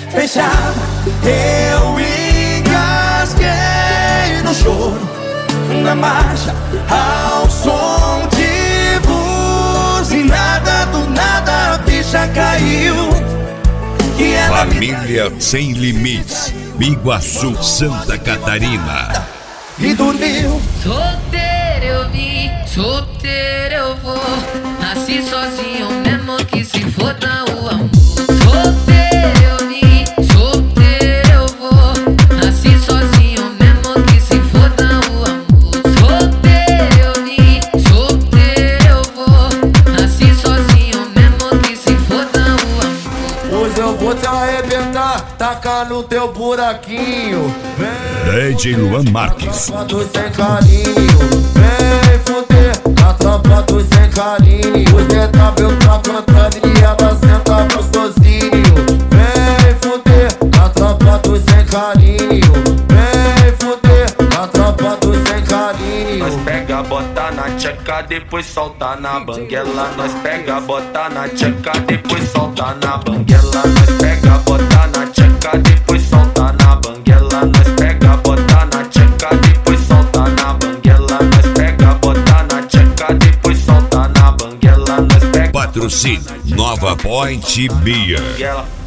fechada, eu engasguei no choro, na marcha, ao som de buzinada. Do nada a ficha caiu. Família Sem Limites, Biguaçu, Santa Catarina. E dormiu. Solteiro eu vim, solteiro eu vou. Nasci sozinho mesmo que se foda o amor. Solteiro eu vim, solteiro eu vou. Nasci sozinho mesmo que se foda o amor. Solteiro eu vim, solteiro eu vou. Nasci sozinho mesmo que se foda o amor. Hoje eu vou te arrebentar, tacar no teu buraquinho. DJ Luan Marques. Tropa dos sem carinho, vem fuder. A tropa dos sem carinho. Os netável tá cantando e ela senta gostosinho. Vem fuder. A tropa dos sem carinho, vem fuder. A tropa dos sem carinho. Nós pega, bota na tcheca, depois solta na banguela. Nós pega, bota na tcheca, depois solta na banguela. Nós pega, bota na tcheca, depois solta na banguela. Nós pega, bota na tcheca, depois solta na banguela. Nós pega, bota na tcheca, depois solta na banguela. Nós pega. Patrocínio Nova Point Beer.